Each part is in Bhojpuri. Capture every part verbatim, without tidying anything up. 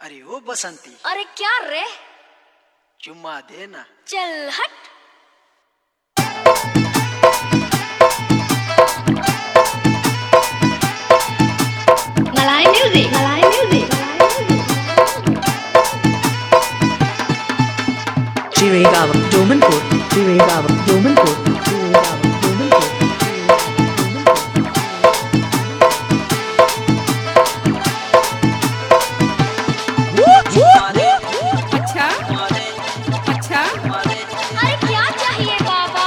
अरे ओ बसंती, अरे क्या रे? चुम्मा देना। चल हट। Malai music, Malai music. Chirigava, Domanpur, Chirigava, Domanpur, Chirigava, Domanpur. अच्छा अच्छा अरे क्या चाहिए बाबा?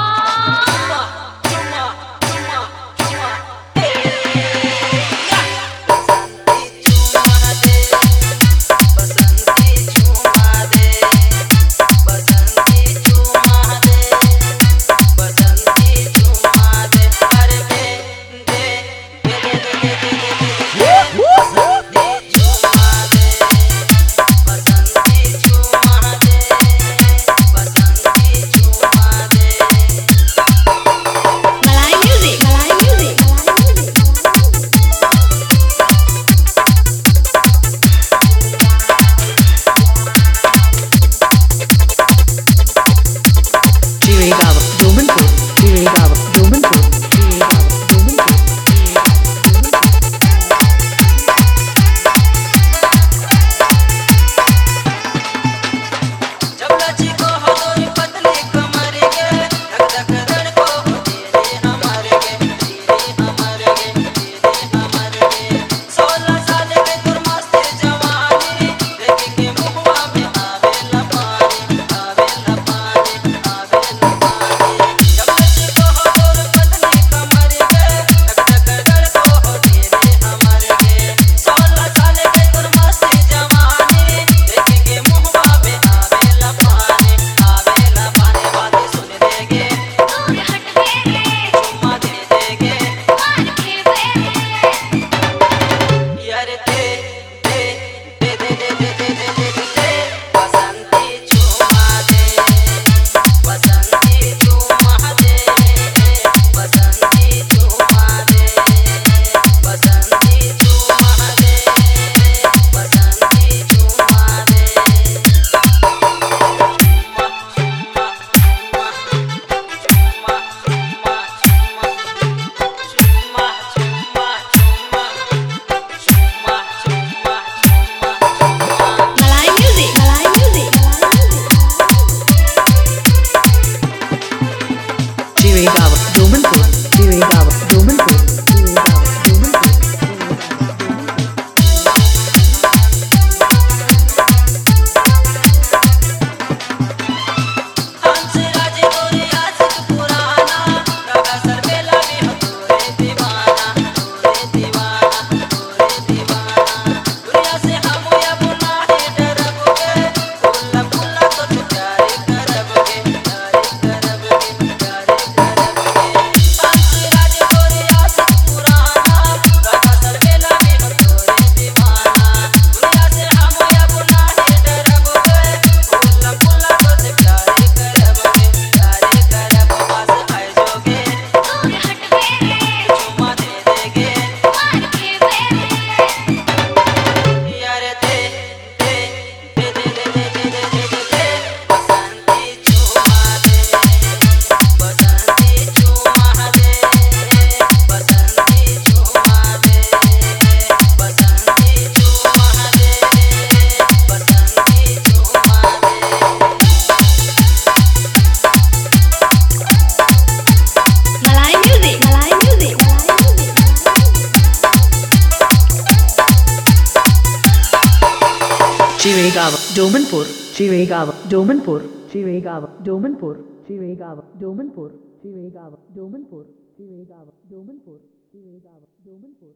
Chirigava, Domanpur, Chirigava, Domanpur, Chirigava, Domanpur. Chirigava, Domanpur, Chirigava, Domanpur, Chirigava, Domanpur. Chirigava, Domanpur, Chirigava, Domanpur, Chirigava, Domanpur, Chirigava, Domanpur, Chirigava, Domanpur, Chirigava, Domanpur, Chirigava, Domanpur.